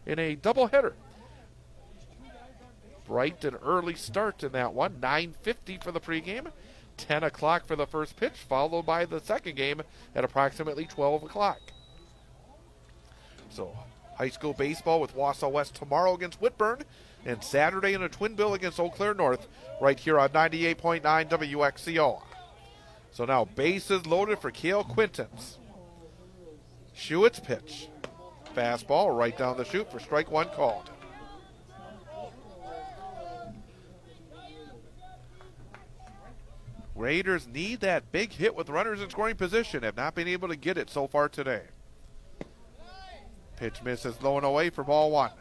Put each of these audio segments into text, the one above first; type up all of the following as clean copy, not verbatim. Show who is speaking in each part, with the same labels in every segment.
Speaker 1: in a doubleheader. Bright and early start in that one. 9:50 for the pregame. 10 o'clock for the first pitch, followed by the second game at approximately 12 o'clock. So, high school baseball with Wausau West tomorrow against Whitburn, and Saturday in a twin bill against Eau Claire North, right here on 98.9 WXCO. So now bases loaded for Cale Quintons. Schuett's pitch. Fastball right down the chute for strike one called. Raiders need that big hit with runners in scoring position. Have not been able to get it so far today. Pitch misses low and away for ball one.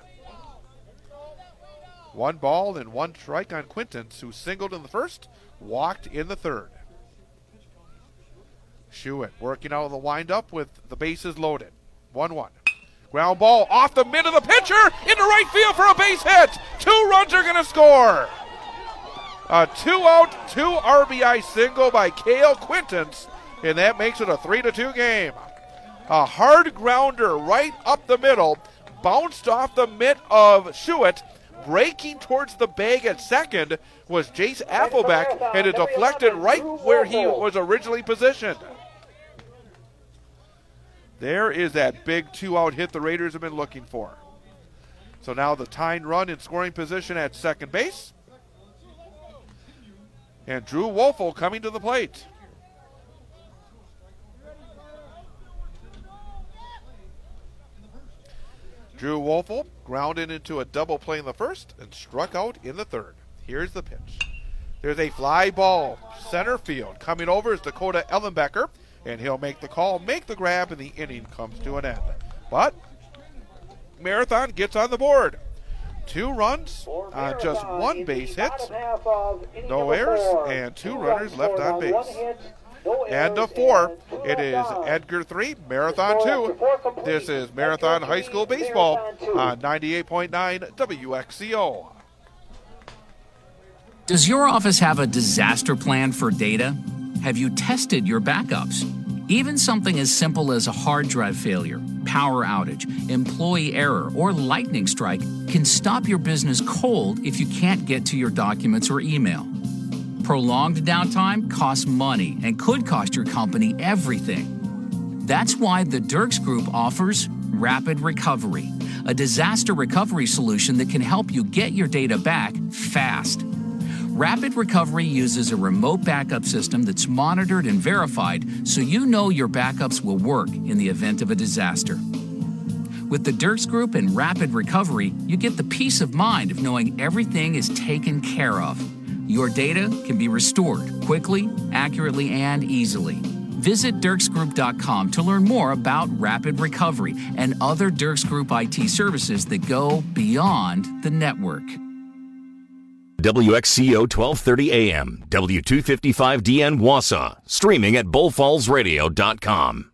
Speaker 1: 1 ball and 1 strike on Quintons, who singled in the first, walked in the third. Schuett working out of the windup with the bases loaded. 1-1. Ground ball off the mid of the pitcher into right field for a base hit. 2 runs are going to score. A 2-out, 2 RBI single by Cale Quintons, and that makes it a 3-2 game. A hard grounder right up the middle, bounced off the mitt of Schuett. Breaking towards the bag at second was Jace Applebeck, and it deflected right where he was originally positioned. There is that big 2-out hit the Raiders have been looking for. So now the tying run in scoring position at second base. And Drew Wolfel coming to the plate. Drew Wolfel grounded into a double play in the first and struck out in the third. Here's the pitch. There's a fly ball, center field. Coming over is Dakota Ellenbecker, and he'll make the call, make the grab, and the inning comes to an end. But Marathon gets on the board. 2 runs on just 1 base hit, no errors, and 2 runners left on base. And the 4, it is Edgar 3, Marathon 2. This is Marathon High School Baseball on 98.9 WXCO.
Speaker 2: Does your office have a disaster plan for data? Have you tested your backups? Even something as simple as a hard drive failure, power outage, employee error, or lightning strike can stop your business cold if you can't get to your documents or email. Prolonged downtime costs money and could cost your company everything. That's why the Dirks Group offers Rapid Recovery, a disaster recovery solution that can help you get your data back fast. Rapid Recovery uses a remote backup system that's monitored and verified so you know your backups will work in the event of a disaster. With the Dirks Group and Rapid Recovery, you get the peace of mind of knowing everything is taken care of. Your data can be restored quickly, accurately, and easily. Visit dirksgroup.com to learn more about Rapid Recovery and other Dirks Group IT services that go beyond the network.
Speaker 3: WXCO 1230 AM, W255DN Wausau, streaming at bullfallsradio.com.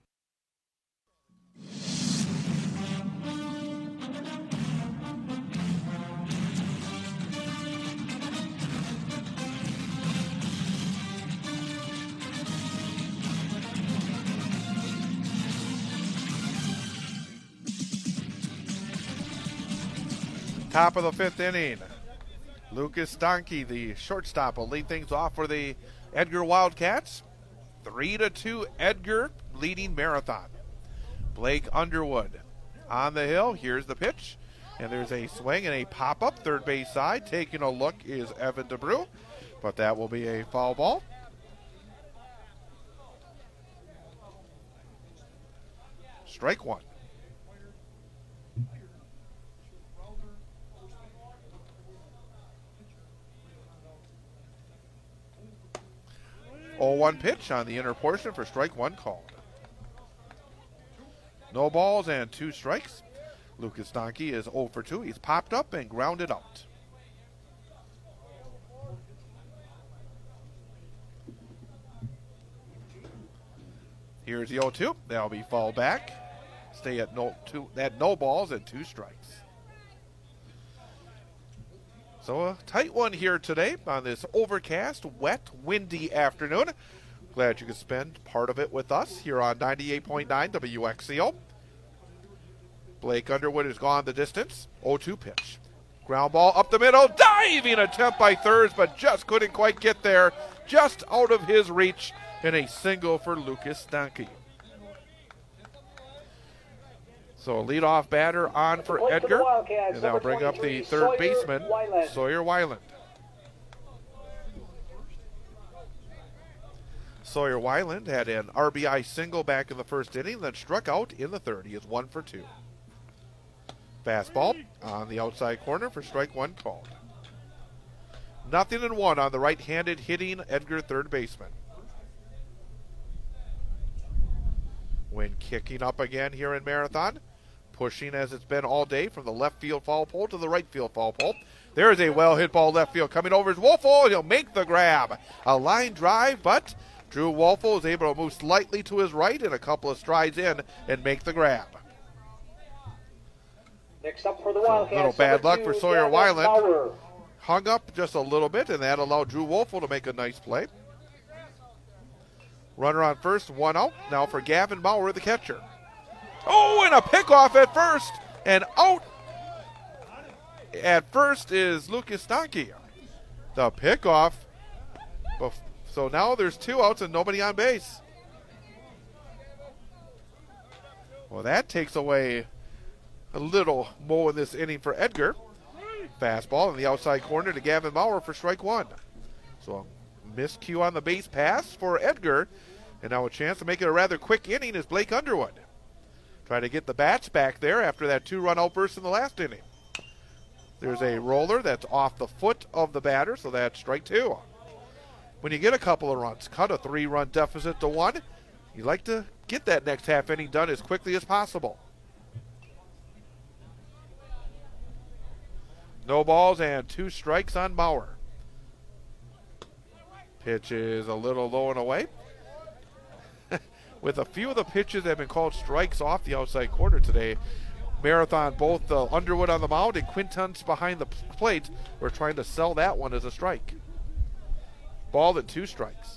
Speaker 1: Top of the 5th inning. Lucas Donkey, the shortstop, will lead things off for the Edgar Wildcats. 3-2 Edgar leading Marathon. Blake Underwood on the hill. Here's the pitch. And there's a swing and a pop-up third base side. Taking a look is Evan DeBrew. But that will be a foul ball. Strike 1. Oh, 1 pitch on the inner portion for strike 1 called. No balls and 2 strikes. Lucas Donkey is 0 for 2. He's popped up and grounded out. Here's the 0-2. That'll be fall back. Stay at no balls and 2 strikes. So a tight one here today on this overcast, wet, windy afternoon. Glad you could spend part of it with us here on 98.9 WXCO. Blake Underwood has gone the distance. 0-2 pitch. Ground ball up the middle. Diving attempt by Thurs, but just couldn't quite get there. Just out of his reach, and a single for Lucas Stanke. So leadoff batter on for Edgar, and that'll bring up the third baseman, Sawyer Weiland. Sawyer Weiland had an RBI single back in the first inning, then struck out in the third. He is 1 for 2. Fastball on the outside corner for strike one called. 0-1 on the right-handed hitting Edgar third baseman. When kicking up again here in Marathon, pushing as it's been all day from the left field foul pole to the right field foul pole. There is a well-hit ball left field coming over is Wolfel. He'll make the grab. A line drive, but Drew Wolfel is able to move slightly to his right and a couple of strides in and make the grab.
Speaker 4: Next up for the Wildcats,
Speaker 1: a little bad luck for Sawyer Weiland.
Speaker 4: Bauer.
Speaker 1: Hung up just a little bit, and that allowed Drew Wolfel to make a nice play. Runner on first, 1 out. Now for Gavin Bauer, the catcher. Oh, and a pickoff at first, and out at first is Lucas Stanke. The pickoff. So now there's 2 outs and nobody on base. Well, that takes away a little more in this inning for Edgar. Fastball in the outside corner to Gavin Bauer for strike one. So a miscue on the base pass for Edgar. And now a chance to make it a rather quick inning is Blake Underwood. Trying to get the bats back there after that 2-run outburst in the last inning. There's a roller that's off the foot of the batter, so that's strike 2. When you get a couple of runs, cut a 3-run deficit to 1, you like to get that next half inning done as quickly as possible. No balls and 2 strikes on Bauer. Pitch is a little low and away. With a few of the pitches that have been called strikes off the outside corner today, Marathon, both Underwood on the mound and Quintons behind the plate, were trying to sell that one as a strike. Ball and 2 strikes.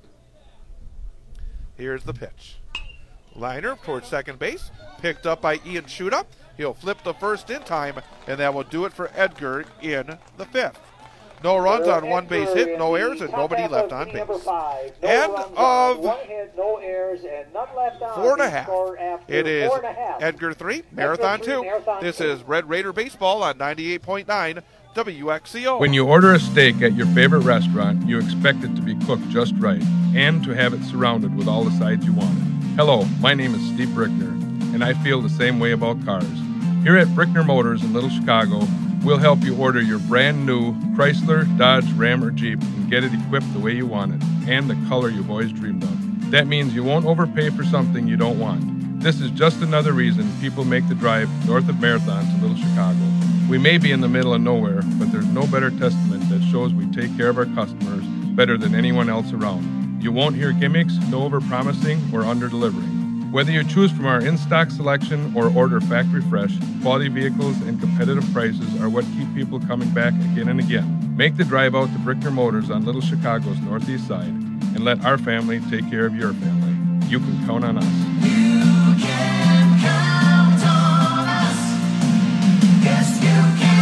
Speaker 1: Here's the pitch. Liner towards second base, picked up by Ian Schuda. He'll flip the first in time, and that will do it for Edgar in the 5th. No runs on 1 base hit, no errors, and nobody left on base. End of
Speaker 4: 1 hit, no errors, and none left on.
Speaker 1: 4.5. It is Edgar 3, Marathon 2. This is Red Raider Baseball on 98.9 WXCO.
Speaker 5: When you order a steak at your favorite restaurant, you expect it to be cooked just right and to have it surrounded with all the sides you want. Hello, my name is Steve Brickner, and I feel the same way about cars. Here at Brickner Motors in Little Chicago, we'll help you order your brand new Chrysler, Dodge, Ram, or Jeep and get it equipped the way you want it and the color you've always dreamed of. That means you won't overpay for something you don't want. This is just another reason people make the drive north of Marathon to Little Chicago. We may be in the middle of nowhere, but there's no better testament that shows we take care of our customers better than anyone else around. You won't hear gimmicks, no over-promising or under-delivering. Whether you choose from our in-stock selection or order factory fresh, quality vehicles and competitive prices are what keep people coming back again and again. Make the drive out to Brickner Motors on Little Chicago's northeast side and let our family take care of your family. You can count on us.
Speaker 6: You can count on us. Yes, you can.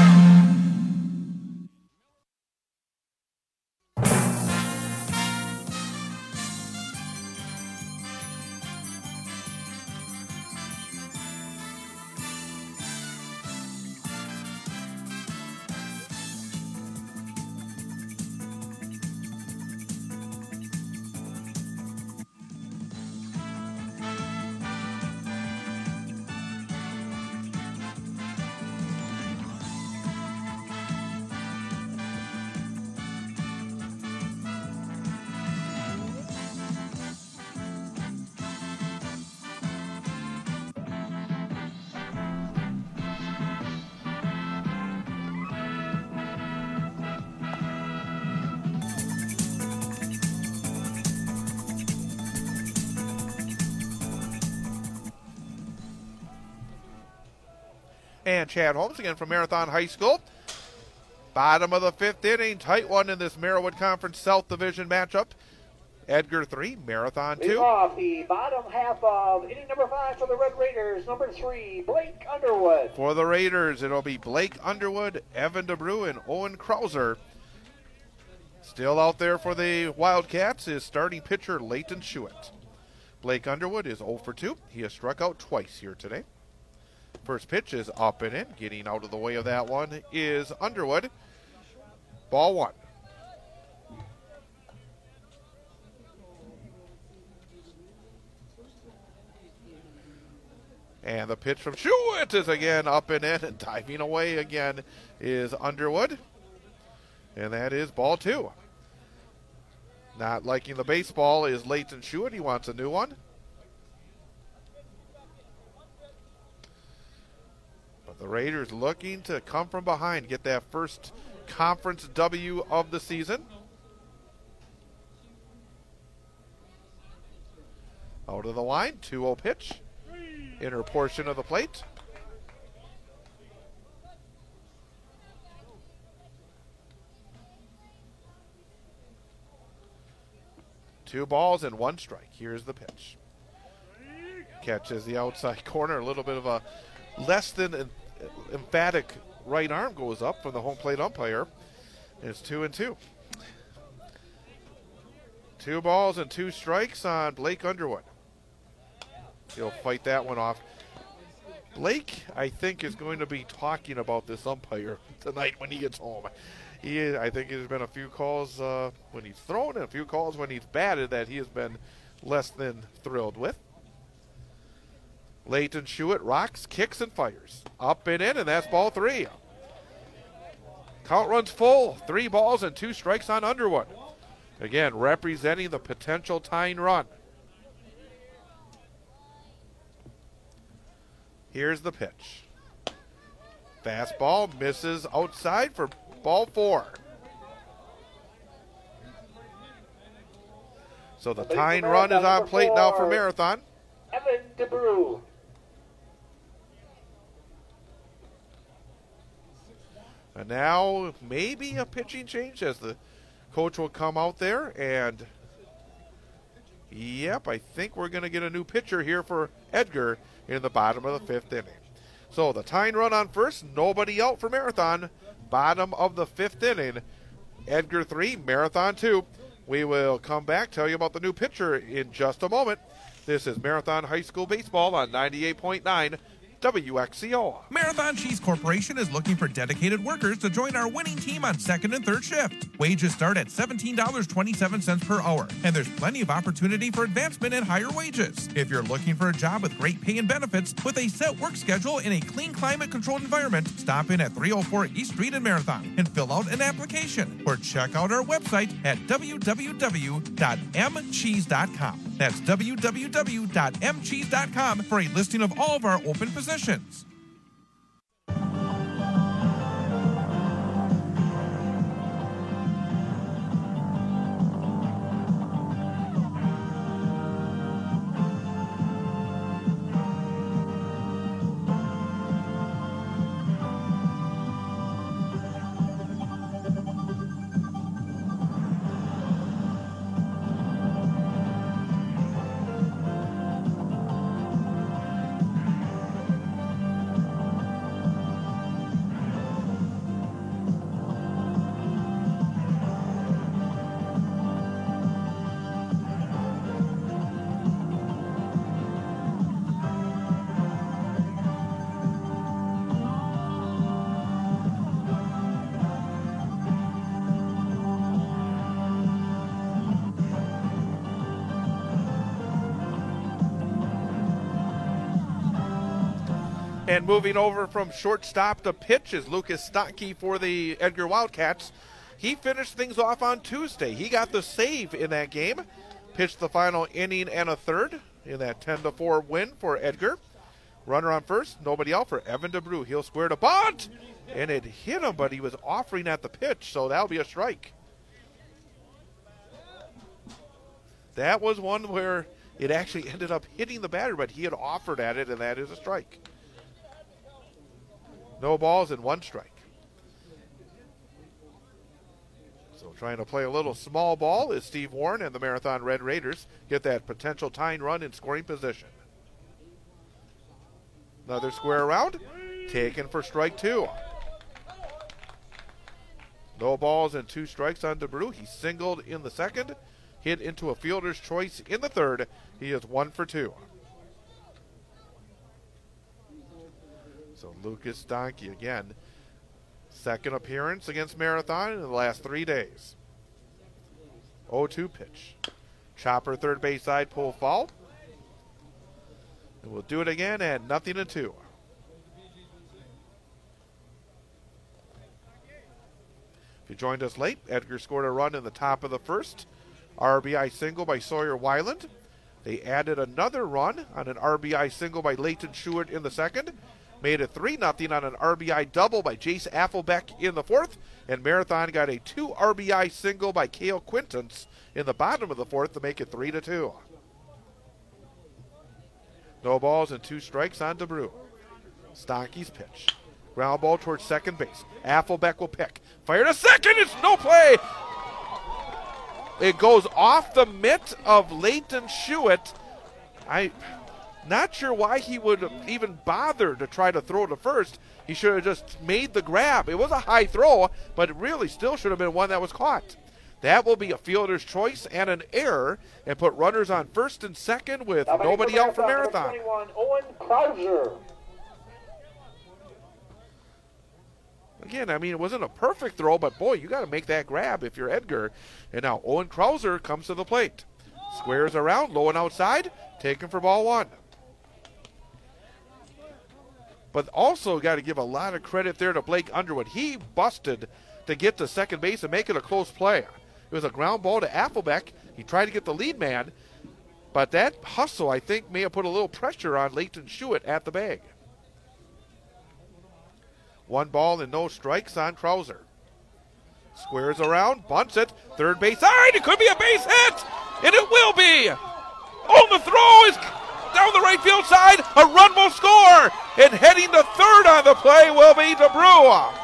Speaker 1: And Chad Holmes again from Marathon High School. Bottom of the 5th inning, tight one in this Merriwood Conference South Division matchup. Edgar 3, Marathon
Speaker 4: Leading
Speaker 1: 2.
Speaker 4: off the bottom half of inning number 5 for the Red Raiders, number 3, Blake Underwood.
Speaker 1: For the Raiders, it'll be Blake Underwood, Evan DeBrew, and Owen Krauser. Still out there for the Wildcats is starting pitcher Leighton Schuett. Blake Underwood is 0 for 2. He has struck out twice here today. First pitch is up and in. Getting out of the way of that one is Underwood. Ball 1. And the pitch from Schuett is again up and in, and diving away again is Underwood. And that is ball 2. Not liking the baseball is Leighton Schuett. He wants a new one. But the Raiders looking to come from behind, get that first conference W of the season. Out of the line, 2-0 pitch. Inner portion of the plate. Two balls and 1 strike. Here's the pitch. Catches the outside corner. A little bit of a less than emphatic right arm goes up from the home plate umpire. It's 2-2. 2 balls and 2 strikes on Blake Underwood. He'll fight that one off. Blake, I think, is going to be talking about this umpire tonight when he gets home. I think there's been a few calls when he's thrown and a few calls when he's batted that he has been less than thrilled with. Leighton Schuett rocks, kicks, and fires. Up and in, and that's ball 3. Count runs full. 3 balls and 2 strikes on Underwood. Again, representing the potential tying run. Here's the pitch. Fastball misses outside for ball 4. So the tying run is on plate now for Marathon.
Speaker 4: Evan DeBrew.
Speaker 1: And now maybe a pitching change as the coach will come out there and yep, I think we're going to get a new pitcher here for Edgar in the bottom of the 5th inning. So the tying run on first, nobody out for Marathon. Bottom of the 5th inning, Edgar 3, Marathon 2. We will come back, tell you about the new pitcher in just a moment. This is Marathon High School Baseball on 98.9 WXCO.
Speaker 7: Marathon Cheese Corporation is looking for dedicated workers to join our winning team on 2nd and 3rd shift. Wages start at $17.27 per hour, and there's plenty of opportunity for advancement and higher wages. If you're looking for a job with great pay and benefits, with a set work schedule in a clean, climate-controlled environment, stop in at 304 East Street in Marathon and fill out an application, or check out our website at www.mcheese.com. That's www.mcheese.com for a listing of all of our open positions.
Speaker 1: And moving over from shortstop to pitch is Lucas Stockey for the Edgar Wildcats. He finished things off on Tuesday. He got the save in that game. Pitched the final inning and a third in that 10-4 win for Edgar. Runner on first, nobody out for Evan DeBrew. He'll square to bunt, and it hit him, but he was offering at the pitch, so that'll be a strike. That was one where it actually ended up hitting the batter, but he had offered at it, and that is a strike. No balls and 1 strike. So trying to play a little small ball is Steve Warren and the Marathon Red Raiders get that potential tying run in scoring position. Another square around, taken for strike 2. No balls and 2 strikes on DeBrew. He singled in the second, hit into a fielder's choice in the third. He is 1 for 2. So Lucas Donkey again, second appearance against Marathon in the last 3 days. 0-2 pitch. Chopper third base side, pull foul. And we'll do it again at 0-2. If you joined us late, Edgar scored a run in the top of the first. RBI single by Sawyer Weiland. They added another run on an RBI single by Leighton Schuert in the second. Made it 3-0 on an RBI double by Jace Affelbeck in the fourth. And Marathon got a 2 RBI single by Cale Quintance in the bottom of the fourth to make it 3-2. No balls and 2 strikes on DeBrew. Stonky's pitch. Ground ball towards second base. Affelbeck will pick. Fire to second. It's no play. It goes off the mitt of Leighton Schuett. I'm not sure why he would even bother to try to throw to first. He should have just made the grab. It was a high throw, but it really still should have been one that was caught. That will be a fielder's choice and an error and put runners on first and second with nobody out for Marathon.
Speaker 4: 21, Owen Krauser.
Speaker 1: Again, I mean, it wasn't a perfect throw, but boy, you got to make that grab if you're Edgar. And now Owen Krauser comes to the plate. Squares around, low and outside, taken for ball 1. But also got to give a lot of credit there to Blake Underwood. He busted to get to second base and make it a close play. It was a ground ball to Affelbeck. He tried to get the lead man, but that hustle, I think, may have put a little pressure on Leighton Schuett at the bag. 1 ball and no strikes on Krauser. Squares around, bunts it, third base side. It could be a base hit, and it will be. Oh, the throw is down the right field side. A run will score, and heading to third on the play will be DeBrew.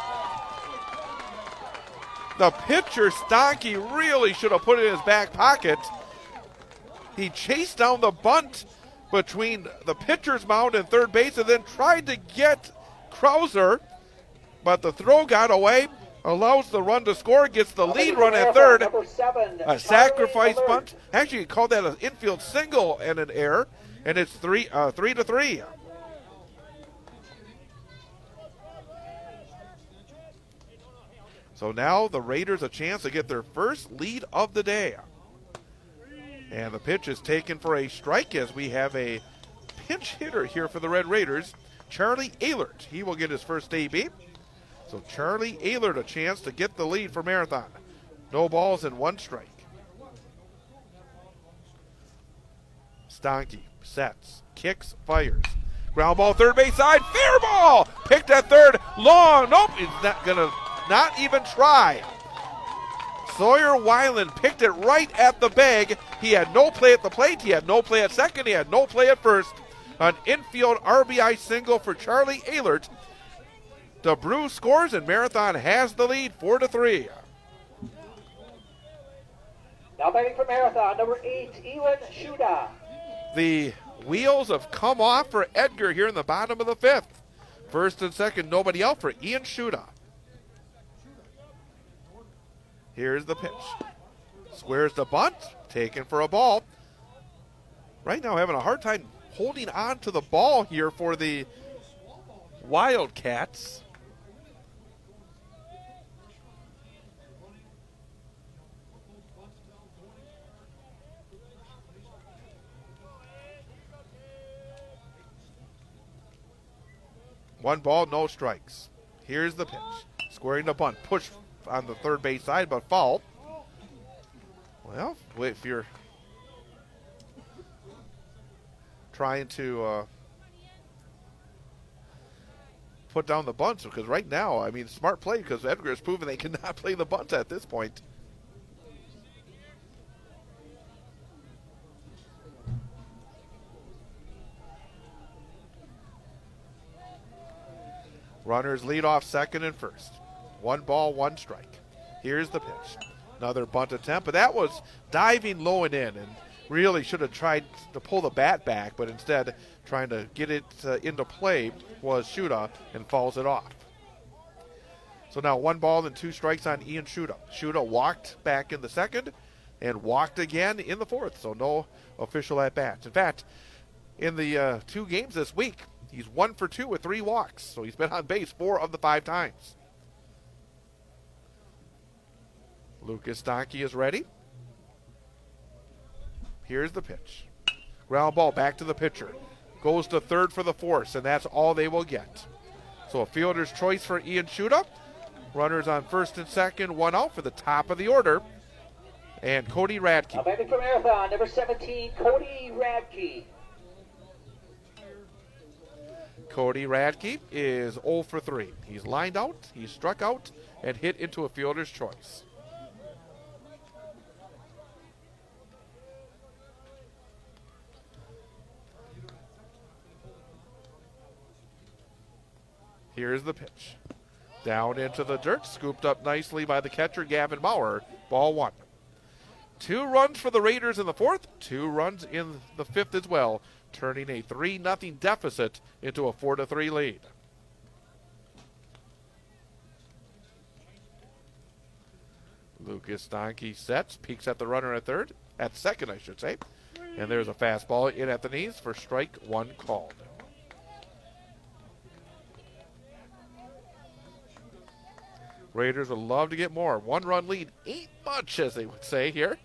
Speaker 1: The pitcher, Stonky, really should have put it in his back pocket. He chased down the bunt between the pitcher's mound and third base and then tried to get Krauser, but the throw got away, allows the run to score, gets the lead run at third.
Speaker 4: Number 7,
Speaker 1: A sacrifice bunt. Actually, he called that an infield single and an error, and it's 3-3. So now the Raiders a chance to get their first lead of the day. And the pitch is taken for a strike as we have a pinch hitter here for the Red Raiders, Charlie Ehlert. He will get his first AB. So Charlie Ehlert a chance to get the lead for Marathon. No balls and 1 strike. Stonky sets, kicks, fires. Ground ball third base side, fair ball! Picked at third, long, nope, he's not gonna not even try. Sawyer Weiland picked it right at the bag. He had no play at the plate, he had no play at second, he had no play at first. An infield RBI single for Charlie Ehlert. DeBrew scores and Marathon has the lead 4-3.
Speaker 4: Now batting for Marathon, number 8, Ewan Shuda.
Speaker 1: The wheels have come off for Edgar here in the bottom of the 5th. First and second, nobody out for Ian Shuda. Here's the pitch. Squares the bunt, taken for a ball. Right now having a hard time holding on to the ball here for the Wildcats. One ball, no strikes. Here's the pitch. Squaring the bunt. Push on the third base side, but foul. Well, if you're trying to put down the bunts, because right now, I mean, smart play because Edgar has proven they cannot play the bunt at this point. Runners lead off second and first. 1 ball, 1 strike. Here's the pitch. Another bunt attempt, but that was diving low and in, and really should have tried to pull the bat back, but instead trying to get it into play was Shuda and fouls it off. So now 1 ball and 2 strikes on Ian Shuda. Shuda walked back in the second and walked again in the fourth, so no official at-bats. In fact, in the 2 games this week, he's 1 for 2 with 3 walks, so he's been on base 4 of the 5 times. Lucas Donkey is ready. Here's the pitch. Ground ball back to the pitcher. Goes to third for the force, and that's all they will get. So a fielder's choice for Ian Shuda. Runners on first and second, 1 out for the top of the order. And Cody Radke.
Speaker 4: Batting for Marathon, number 17, Cody Radke.
Speaker 1: Cody Radke is 0 for 3. He's lined out, he's struck out, and hit into a fielder's choice. Here's the pitch. Down into the dirt, scooped up nicely by the catcher, Gavin Bauer. Ball 1. 2 runs for the Raiders in the fourth, 2 runs in the fifth as well, turning a 3-0 deficit into a 4-3 lead. Lucas Donkey sets, peeks at the runner at second, I should say. And there's a fastball in at the knees for strike 1 called. Raiders would love to get more. 1-run lead ain't much, as they would say here.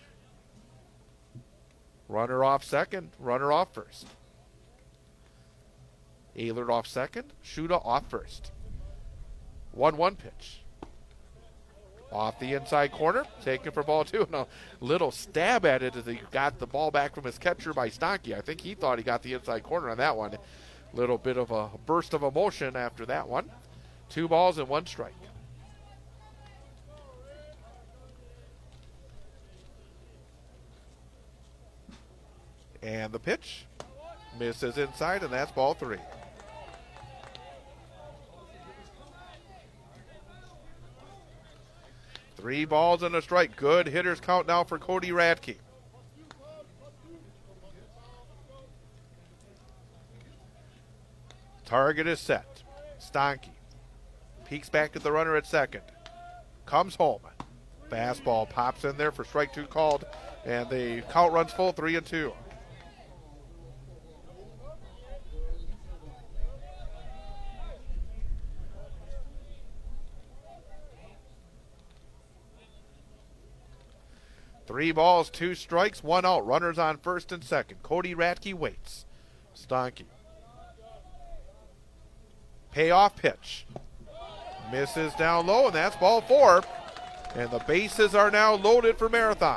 Speaker 1: Runner off second, runner off first. Ehlert off second, Shuda off first. 1-1 pitch. Off the inside corner, taken for ball 2. And a little stab at it as he got the ball back from his catcher by Stonky. I think he thought he got the inside corner on that one. Little bit of a burst of emotion after that one. 2 balls and 1 strike. And the pitch misses inside, and that's ball 3. Three balls and a strike. Good hitters count now for Cody Radke. Target is set. Stonky peeks back at the runner at second. Comes home. Fastball pops in there for strike 2 called, and the count runs full, 3-2. Three balls, 2 strikes, 1 out. Runners on first and second. Cody Radke waits. Stonky. Payoff pitch. Misses down low, and that's ball 4. And the bases are now loaded for Marathon.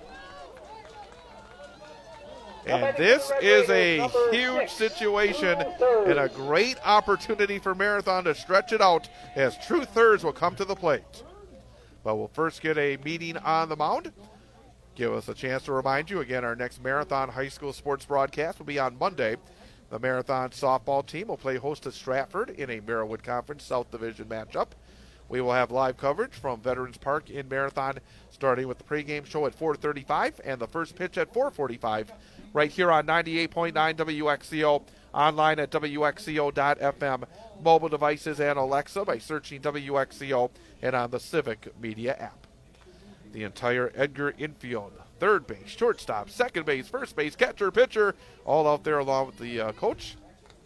Speaker 1: And this is a huge situation and a great opportunity for Marathon to stretch it out as true thirds will come to the plate. But we'll first get a meeting on the mound. Give us a chance to remind you, again, our next Marathon High School sports broadcast will be on Monday. The Marathon softball team will play host to Stratford in a Merriwood Conference South Division matchup. We will have live coverage from Veterans Park in Marathon, starting with the pregame show at 4:35 and the first pitch at 4:45, right here on 98.9 WXCO, online at WXCO.FM, mobile devices and Alexa by searching WXCO, and on the Civic Media app. The entire Edgar infield, third base, shortstop, second base, first base, catcher, pitcher, all out there along with the coach.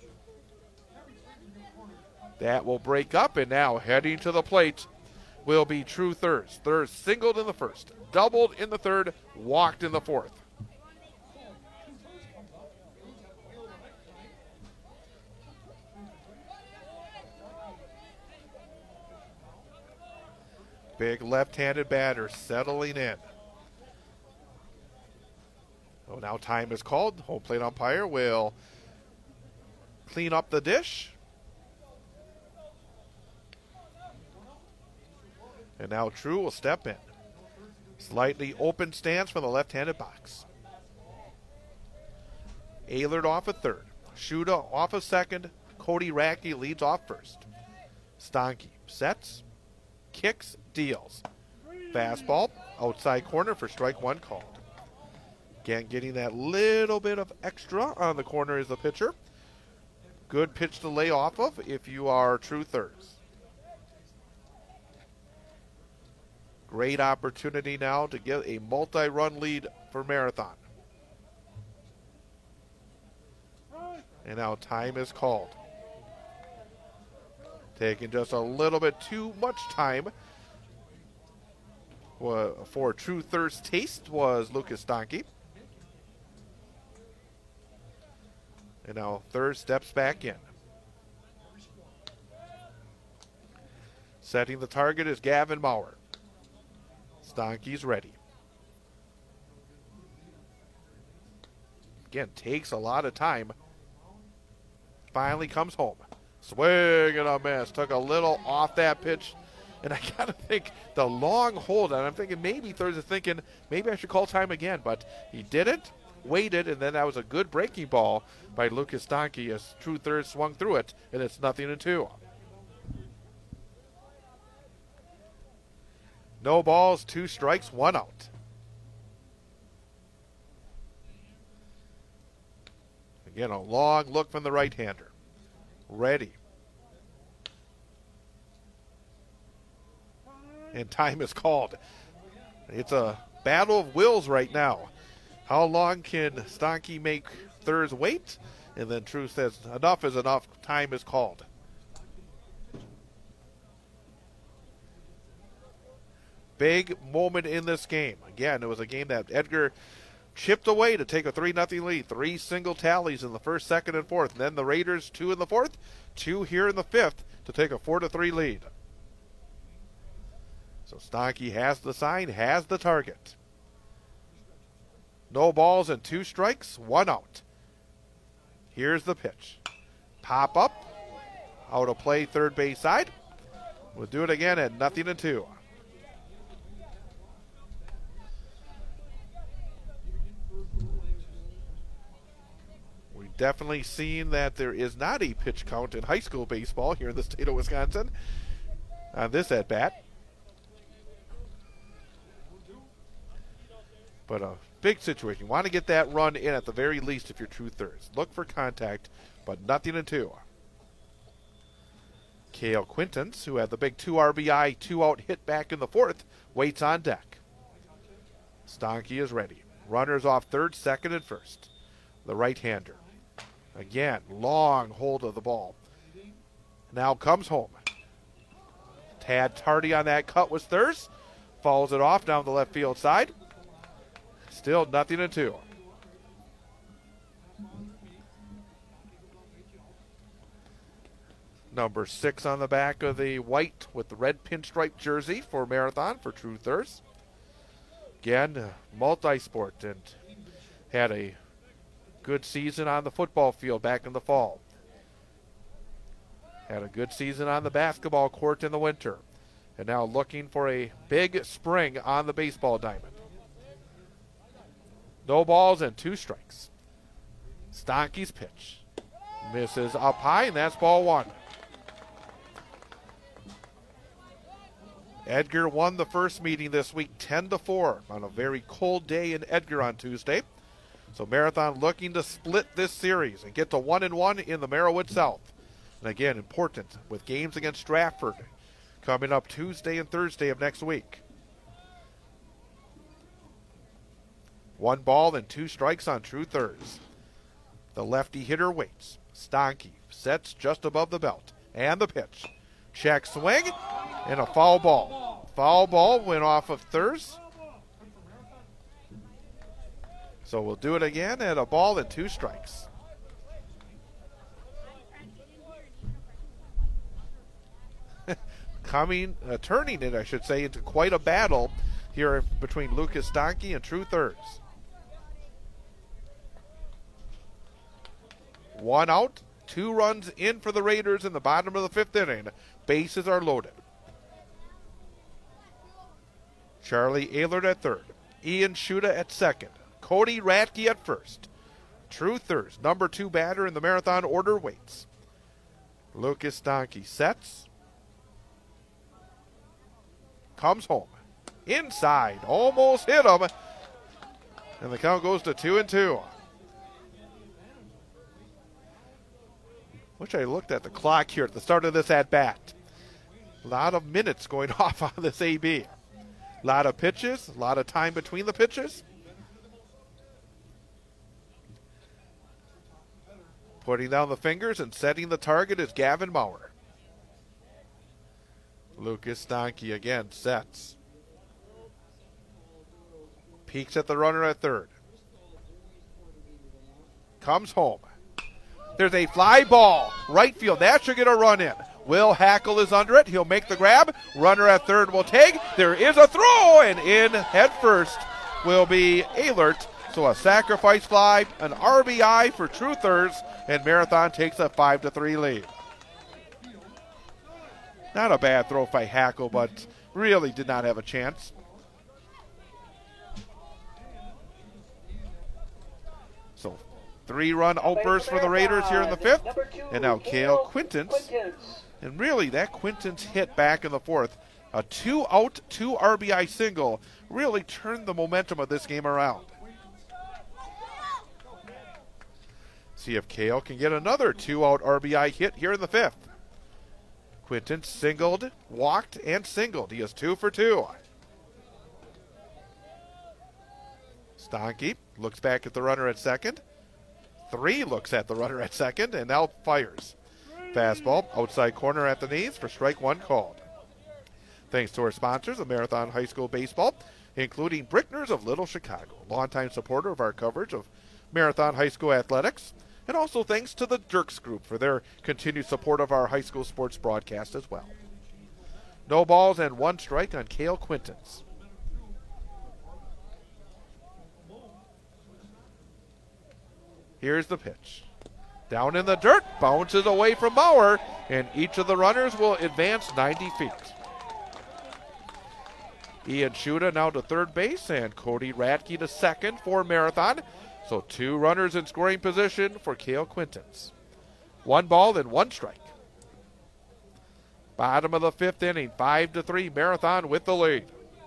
Speaker 1: That will break up, and now heading to the plate will be true thirds. Thirds singled in the first, doubled in the third, walked in the fourth. Big left-handed batter settling in. Oh, now time is called. Home plate umpire will clean up the dish. And now True will step in. Slightly open stance from the left-handed box. Ehlert off at third. Shuda off a second. Cody Radke leads off first. Stonky sets, kicks, deals. Fastball outside corner for strike one called. Again, getting that little bit of extra on the corner is the pitcher. Good pitch to lay off of if you are true thirds. Great opportunity now to get a multi-run lead for Marathon. And now time is called. Taking just a little bit too much time for true thirds taste was Lucas Donkey. And now third steps back in. Setting the target is Gavin Maurer. Donkey's ready. Again, takes a lot of time. Finally comes home. Swing and a miss. Took a little off that pitch. And I got to think the long hold. And I'm thinking maybe thirds is thinking maybe I should call time again. But he didn't. Waited. And then that was a good breaking ball by Lucas Donkey as true thirds swung through it. And it's 0-2. No balls, 2 strikes, 1 out. Again, a long look from the right-hander. Ready. And time is called. It's a battle of wills right now. How long can Stonky make thirds wait? And then True says, enough is enough. Time is called. Big moment in this game. Again, it was a game that Edgar chipped away to take a 3-0 lead. 3 single tallies in the first, second, and fourth. And then the Raiders 2 in the fourth, 2 here in the fifth to take a 4-3 lead. So Stonky has the sign, has the target. No balls and 2 strikes, 1 out. Here's the pitch. Pop up, out of play, third base side. We'll do it again at 0-2. Definitely seen that there is not a pitch count in high school baseball here in the state of Wisconsin on this at-bat. But a big situation. You want to get that run in at the very least if you're true thirds. Look for contact, but 0-2. Cale Quintons, who had the big 2 RBI, 2-out hit back in the fourth, waits on deck. Stonky is ready. Runners off third, second, and first. The right-hander. Again, long hold of the ball. Now comes home. Tad tardy on that cut was thirst. Follows it off down the left field side. Still 0-2. Number 6 on the back of the white with the red pinstripe jersey for Marathon for true thirst. Again, multi-sport and had a good season on the football field back in the fall. Had a good season on the basketball court in the winter. And now looking for a big spring on the baseball diamond. No balls and 2 strikes. Stonky's pitch. Misses up high, and that's ball 1. Edgar won the first meeting this week 10-4 on a very cold day in Edgar on Tuesday. So Marathon looking to split this series and get to 1-1 in the Merowith South. And again, important with games against Stratford coming up Tuesday and Thursday of next week. 1 ball and 2 strikes on true thirds. The lefty hitter waits. Stonky sets just above the belt. And the pitch. Check swing and a foul ball. Foul ball went off of thirds. So we'll do it again at a ball and 2 strikes. Turning it, I should say, into quite a battle here between Lucas Donkey and true thirds. 1 out, 2 runs in for the Raiders in the bottom of the 5th inning. Bases are loaded. Charlie Ehlert at third. Ian Schuta at second. Cody Radke at first. True thirds, number 2 batter in the Marathon order waits. Lucas Donkey sets. Comes home. inside. Almost hit him. And the count goes to 2-2. Wish I looked at the clock here at the start of this at-bat. A lot of minutes going off on this AB. A lot of pitches, a lot of time between the pitches. Putting down the fingers and setting the target is Gavin Maurer. Lucas Stanke again sets. Peeks at the runner at third. Comes home. There's a fly ball. Right field. That should get a run in. Will Hackle is under it. He'll make the grab. Runner at third will take. There is a throw, and in head first will be Ehlert. So a sacrifice fly, an RBI for Truthers, and Marathon takes a 5-3 lead. Not a bad throw by Hackle, but really did not have a chance. So 3-run outburst for the Raiders here in the fifth. And now Cale Quintance. And really, that Quintance hit back in the fourth, a 2-out, 2 RBI single, really turned the momentum of this game around. See if Cale can get another 2-out RBI hit here in the fifth. Quintance singled, walked, and singled. He is 2 for 2. Stanke looks back at the runner at second. 3 looks at the runner at second, and now fires. Fastball, outside corner at the knees for strike one called. Thanks to our sponsors of Marathon High School Baseball, including Brickners of Little Chicago, longtime supporter of our coverage of Marathon High School athletics, and also thanks to the Dirks Group for their continued support of our high school sports broadcast as well. No balls and 1 strike on Cale Quintance. Here's the pitch. Down in the dirt, bounces away from Bauer, and each of the runners will advance 90 feet. Ian Schuda now to third base, and Cody Radke to second for Marathon. So 2 runners in scoring position for Cale Quintance. 1 ball and 1 strike. Bottom of the fifth inning, 5-3, Marathon with the lead.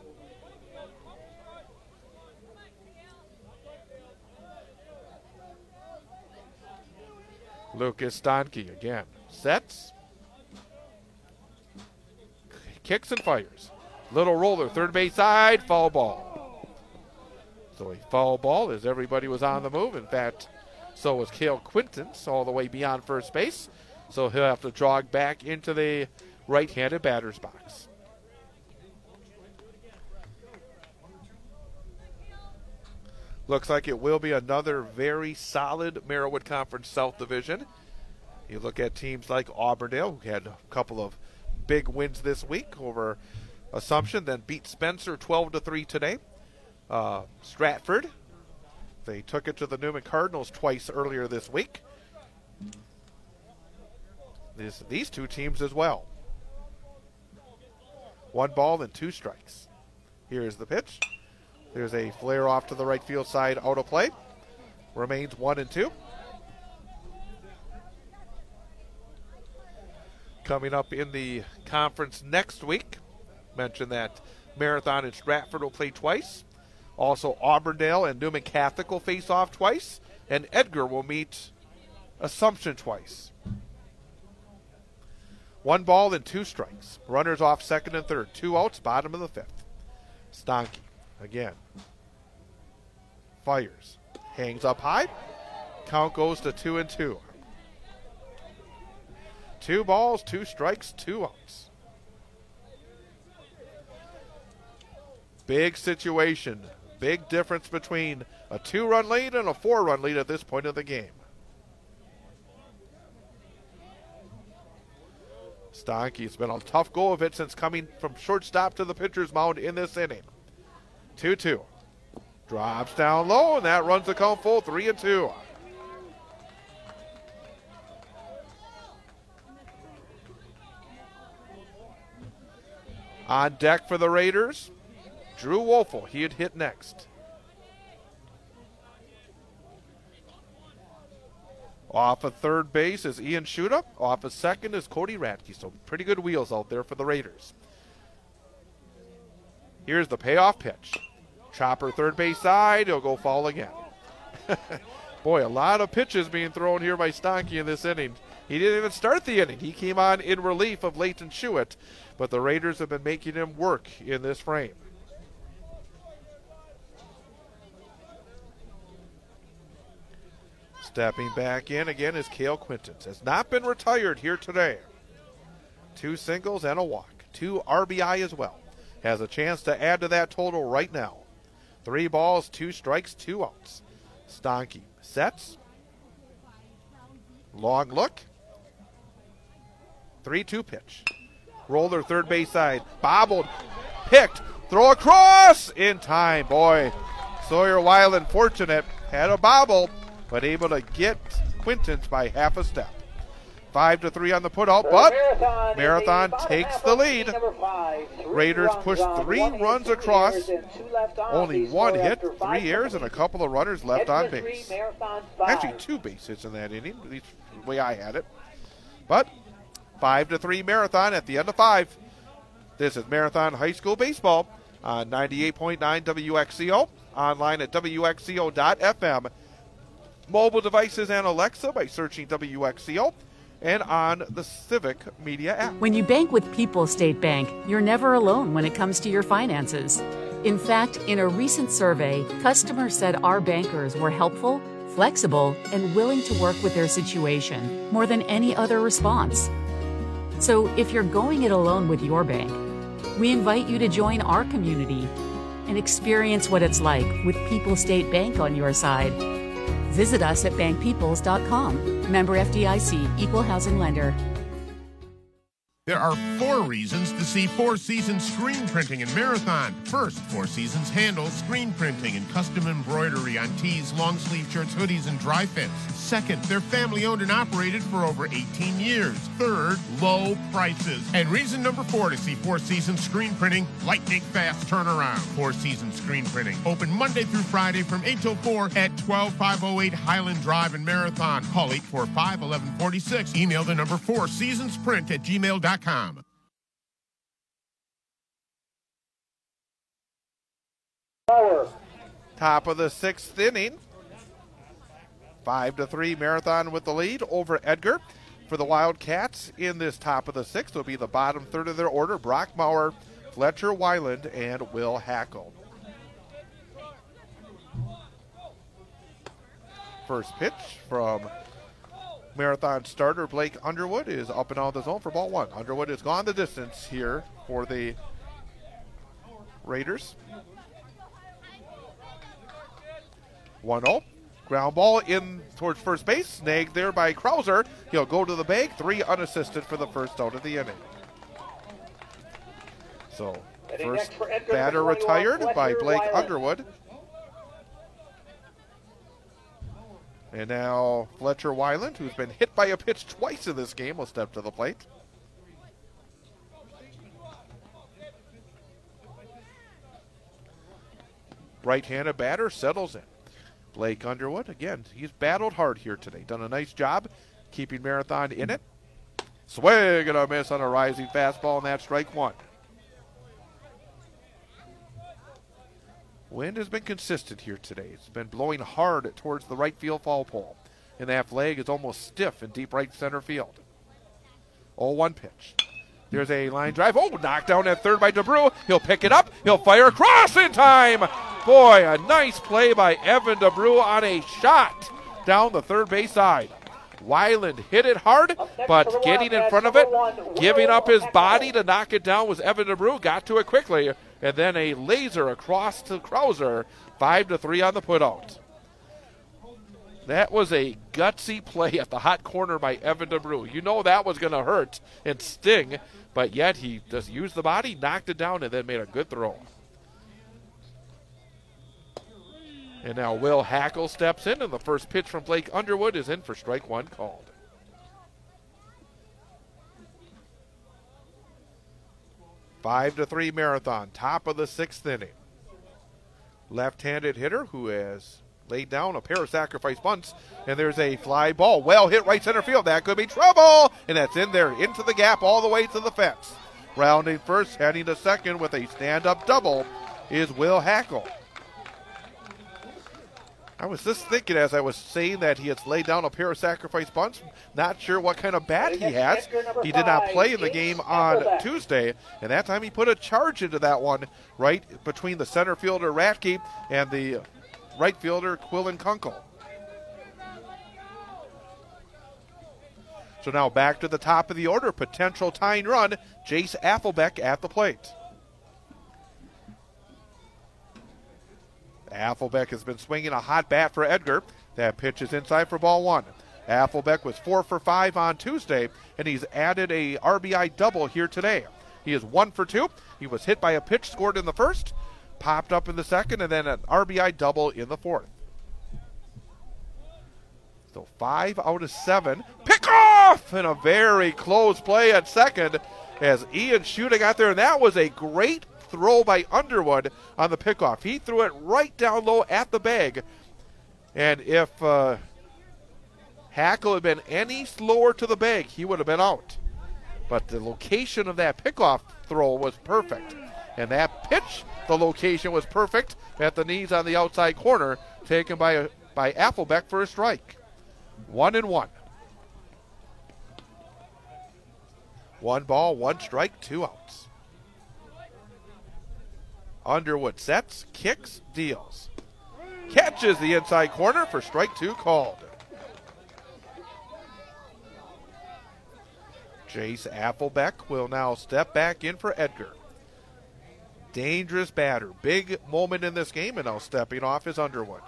Speaker 1: Lucas Stanke again. Sets. Kicks and fires. Little roller, third base side, foul ball. So a foul ball as everybody was on the move. In fact, so was Cale Quintance all the way beyond first base. So he'll have to jog back into the right-handed batter's box. Looks like it will be another very solid Merriwood Conference South Division. You look at teams like Auburndale, who had a couple of big wins this week over Assumption, then beat Spencer 12-3 today. Stratford, they took it to the Newman Cardinals twice earlier this week. These 2 teams as well. 1 ball and 2 strikes. Here's the pitch. There's a flare off to the right field side, out of play. Remains 1-2. Coming up in the conference next week, mentioned that Marathon and Stratford will play twice. Also, Auburndale and Newman Catholic will face off twice, and Edgar will meet Assumption twice. 1 ball and 2 strikes. Runners off second and third. 2 outs, bottom of the fifth. Stanke again. Fires. Hangs up high. Count goes to 2-2. 2 balls, 2 strikes, 2 outs. Big situation. Big difference between a 2-run lead and a 4-run lead at this point of the game. Stanke's been a tough go of it since coming from shortstop to the pitcher's mound in this inning. 2-2. Drops down low, and that runs the count full, 3-2. On deck for the Raiders, Drew Wolfel. He had hit next. Off of third base is Ian Schuda. Off of second is Cody Radke. So pretty good wheels out there for the Raiders. Here's the payoff pitch. Chopper third base side. He'll go foul again. Boy, a lot of pitches being thrown here by Stanky in this inning. He didn't even start the inning. He came on in relief of Leighton Schuett, but the Raiders have been making him work in this frame. Stepping back in again is Cale Quintons. Has not been retired here today. 2 singles and a walk. 2 RBI as well. Has a chance to add to that total right now. 3 balls, 2 strikes, 2 outs. Stanky sets. Long look. 3-2 pitch. Roller third base side. Bobbled. Picked. Throw across in time. Boy, Sawyer Weiland fortunate. Had a bobble, but able to get Quintons by half a step. 5-3 on the putout, but Marathon takes the lead. Raiders push 3 runs across. Only 1 hit, 3 errors, and a couple of runners left on base. Actually, 2 base hits in that inning, at least the way I had it. But 5-3 Marathon at the end of 5. This is Marathon High School Baseball on 98.9 WXCO, online at WXCO.FM, mobile devices and Alexa by searching WXCO, and on the Civic Media app.
Speaker 8: When you bank with People's State Bank, you're never alone when it comes to your finances. In fact, in a recent survey, customers said our bankers were helpful, flexible, and willing to work with their situation more than any other response. So if you're going it alone with your bank, we invite you to join our community and experience what it's like with People's State Bank on your side. Visit us at bankpeoples.com. Member FDIC, Equal Housing Lender.
Speaker 9: There are 4 reasons to see Four Seasons screen printing in Marathon. First, Four Seasons handles screen printing and custom embroidery on tees, long sleeve shirts, hoodies, and dry fits. Second, they're family owned and operated for over 18 years. Third, low prices. And reason number 4 to see Four Seasons screen printing, lightning fast turnaround. Four Seasons screen printing, open Monday through Friday from 8 till 4 at 12508 Highland Drive in Marathon. Call 845-1146. Email the number 4seasonsprint@gmail.com.
Speaker 1: Top of the 6th inning. 5-3 Marathon with the lead over Edgar. For the Wildcats in this top of the 6th will be the bottom third of their order. Brock Maurer, Fletcher Weiland, and Will Hackle. First pitch from Marathon starter Blake Underwood is up and out of the zone for ball 1. Underwood has gone the distance here for the Raiders. 1-0. Ground ball in towards first base. Snagged there by Krauser. He'll go to the bag. 3 unassisted for the first out of the inning. So, first batter retired by Blake Underwood. And now Fletcher Weiland, who's been hit by a pitch twice in this game, will step to the plate. Right-handed batter settles in. Blake Underwood, again, he's battled hard here today. Done a nice job keeping Marathon in it. Swing and a miss on a rising fastball, and that's strike 1. Wind has been consistent here today. It's been blowing hard towards the right field foul pole. And that flag is almost stiff in deep right center field. 0-1 pitch. There's a line drive. Oh, knocked down at third by DeBrew. He'll pick it up. He'll fire across in time. Boy, a nice play by Evan DeBrew on a shot down the third base side. Weiland hit it hard, but getting in front of it, giving up his body to knock it down was Evan DeBrew. Got to it quickly, and then a laser across to Krauser. 5-3 on the putout. That was a gutsy play at the hot corner by Evan DeBrew. You know that was going to hurt and sting, but yet he just used the body, knocked it down, and then made a good throw. And now Will Hackle steps in, and the first pitch from Blake Underwood is in for strike 1 called. Five to 3 Marathon, top of the 6th inning. Left-handed hitter who has laid down a pair of sacrifice bunts, and there's a fly ball. Well hit right center field. That could be trouble, and that's in there into the gap all the way to the fence. Rounding first, heading to second with a stand-up double is Will Hackle. I was just thinking as I was saying that he has laid down a pair of sacrifice bunts. Not sure what kind of bat he has. He did not play in the game on Tuesday, and that time he put a charge into that one right between the center fielder Ratke and the right fielder Quillen Kunkel. So now back to the top of the order. Potential tying run, Jace Affelbeck at the plate. Affelbeck has been swinging a hot bat for Edgar. That pitch is inside for ball one. Affelbeck was 4 for 5 on Tuesday, and he's added a RBI double here today. He is 1 for 2. He was hit by a pitch scored in the first, popped up in the second, and then an RBI double in the fourth. So 5 out of 7. Pick off! And a very close play at second as Ian Schuta got there, and that was a great throw by Underwood on the pickoff. He threw it right down low at the bag. And if Hackle had been any slower to the bag, he would have been out. But the location of that pickoff throw was perfect. And that pitch, the location was perfect at the knees on the outside corner, taken by Affelbeck for a strike. 1-1. 1 ball, 1 strike, 2 outs. Underwood sets, kicks, deals. Catches the inside corner for strike 2 called. Jace Affelbeck will now step back in for Edgar. Dangerous batter. Big moment in this game, and now stepping off is Underwood.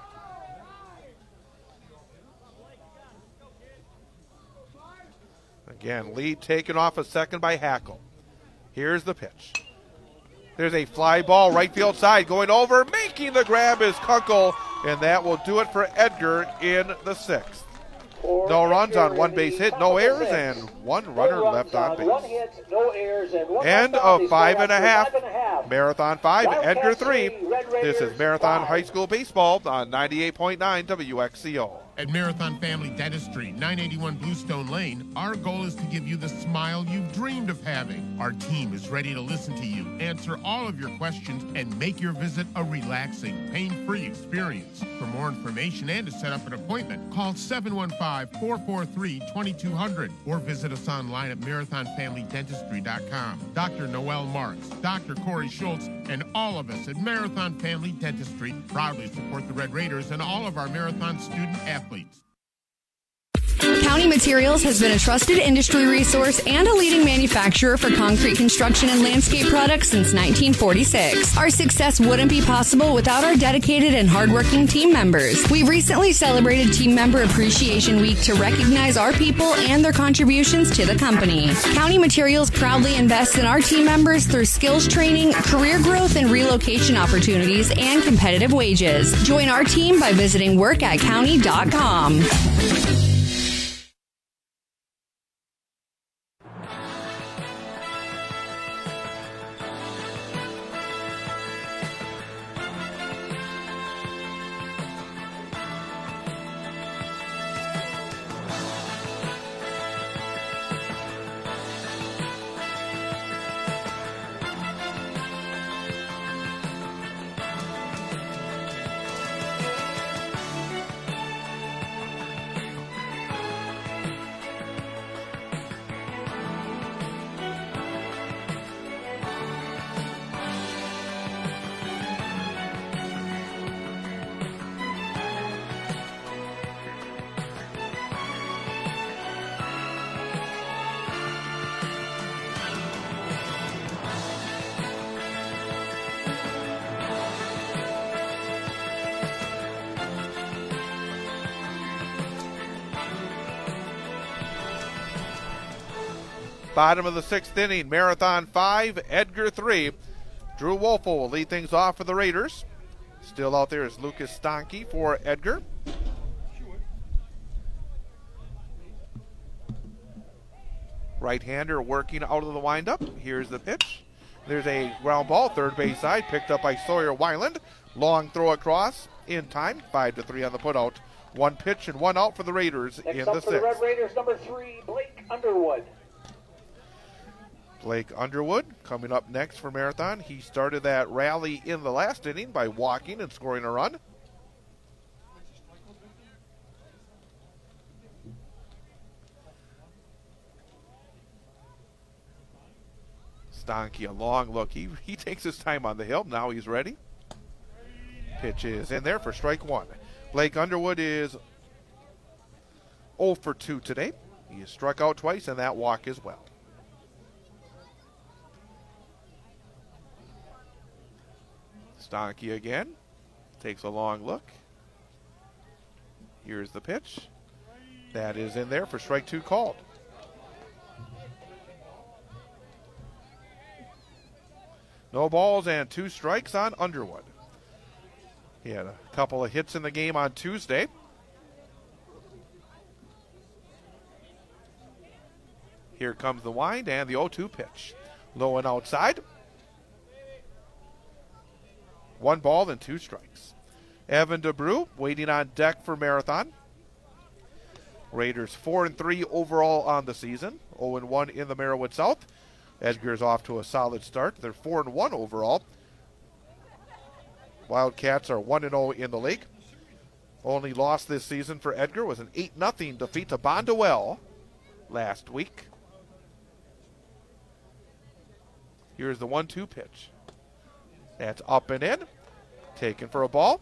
Speaker 1: Again, lead taken off a second by Hackle. Here's the pitch. There's a fly ball, right field side, going over, making the grab is Kunkel, and that will do it for Edgar in the 6th. No runs on 1 base hit, no errors, and 1 runner left on base. End of 5.5. Marathon 5, Edgar 3. This is Marathon High School Baseball on 98.9 WXCO.
Speaker 9: At Marathon Family Dentistry, 981 Bluestone Lane, our goal is to give you the smile you've dreamed of having. Our team is ready to listen to you, answer all of your questions, and make your visit a relaxing, pain-free experience. For more information and to set up an appointment, call 715-443-2200 or visit us online at marathonfamilydentistry.com. Dr. Noel Marks, Dr. Corey Schultz, and all of us at Marathon Family Dentistry proudly support the Red Raiders and all of our Marathon student athletes.
Speaker 10: County Materials has been a trusted industry resource and a leading manufacturer for concrete construction and landscape products since 1946. Our success wouldn't be possible without our dedicated and hardworking team members. We recently celebrated Team Member Appreciation Week to recognize our people and their contributions to the company. County Materials proudly invests in our team members through skills training, career growth and relocation opportunities, and competitive wages. Join our team by visiting workatcounty.com.
Speaker 1: Bottom of the 6th inning, Marathon 5, Edgar 3. Drew Wolfel will lead things off for the Raiders. Still out there is Lucas Stanke for Edgar. Right-hander working out of the windup. Here's the pitch. There's a ground ball, third base side, picked up by Sawyer Weiland. Long throw across in time, 5-3 on the putout. 1 pitch and 1 out for the Raiders in the 6th.
Speaker 4: For the Red Raiders, number 3, Blake Underwood.
Speaker 1: Blake Underwood coming up next for Marathon. He started that rally in the last inning by walking and scoring a run. Stanky, a long look. He takes his time on the hill. Now he's ready. Pitch is in there for strike one. Blake Underwood is 0 for 2 today. He has struck out twice and that walk as well. Stanky again. Takes a long look. Here's the pitch. That is in there for strike 2 called. No balls and 2 strikes on Underwood. He had a couple of hits in the game on Tuesday. Here comes the wind and the 0-2 pitch. Low and outside. 1 ball and 2 strikes. Evan DeBrew waiting on deck for Marathon. Raiders 4-3 overall on the season. 0-1 in the Merriwood South. Edgar's off to a solid start. They're 4-1 overall. Wildcats are 1-0 in the league. Only loss this season for Edgar was an 8-0 defeat to Bondwell last week. Here's the 1-2 pitch. That's up and in. Taken for a ball.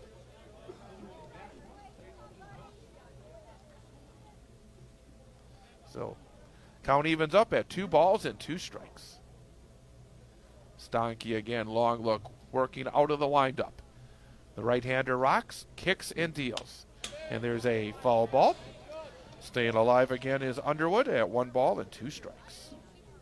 Speaker 1: So count evens up at 2 balls and 2 strikes. Stanky again, long look, working out of the windup. The right-hander rocks, kicks, and deals. And there's a foul ball. Staying alive again is Underwood at 1 ball and 2 strikes.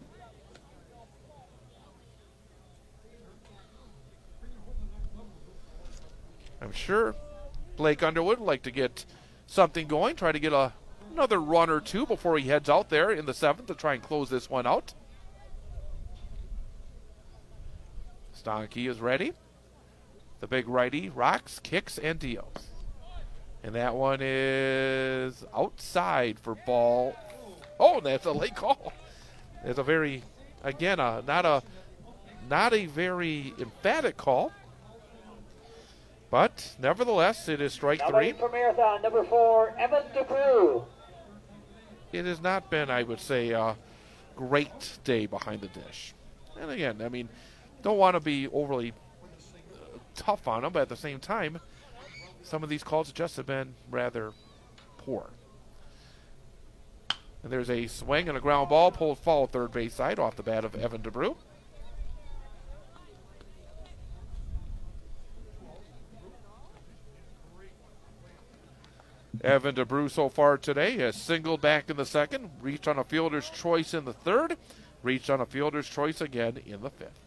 Speaker 1: I'm sure Blake Underwood would like to get something going, try to get another run or 2 before he heads out there in the 7th to try and close this one out. Stanky is ready. The big righty rocks, kicks, and deals. And that one is outside for ball. Oh, that's a late call. It's a very, again, not a very emphatic call. But nevertheless, it is strike 3.
Speaker 4: For Marathon, number 4, Evan DeBrew.
Speaker 1: It has not been, I would say, a great day behind the dish. And again, I mean, don't want to be overly tough on him, but at the same time, some of these calls just have been rather poor. And there's a swing and a ground ball pulled foul third base side off the bat of Evan DeBrew. Evan DeBrew so far today has singled back in the 2nd, reached on a fielder's choice in the 3rd, reached on a fielder's choice again in the 5th.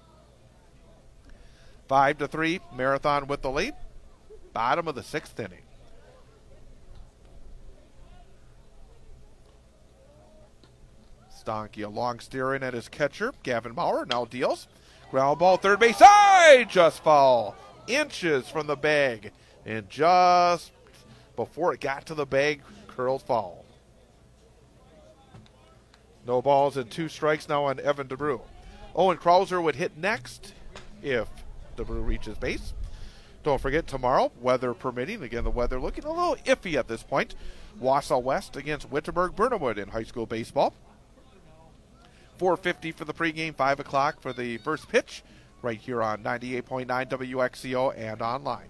Speaker 1: 5-3, Marathon with the lead. Bottom of the 6th inning. Stanky, a long steering at his catcher, Gavin Bauer, now deals. Ground ball, third base side, just foul. Inches from the bag, and just before it got to the bag, curled foul. No balls and 2 strikes now on Evan DeBrew. Owen Krauser would hit next if DeBrew reaches base. Don't forget, tomorrow, weather permitting, again, the weather looking a little iffy at this point. Wausau West against Wittenberg-Burnhamwood in high school baseball. 4:50 for the pregame, 5 o'clock for the first pitch, right here on 98.9 WXCO and online.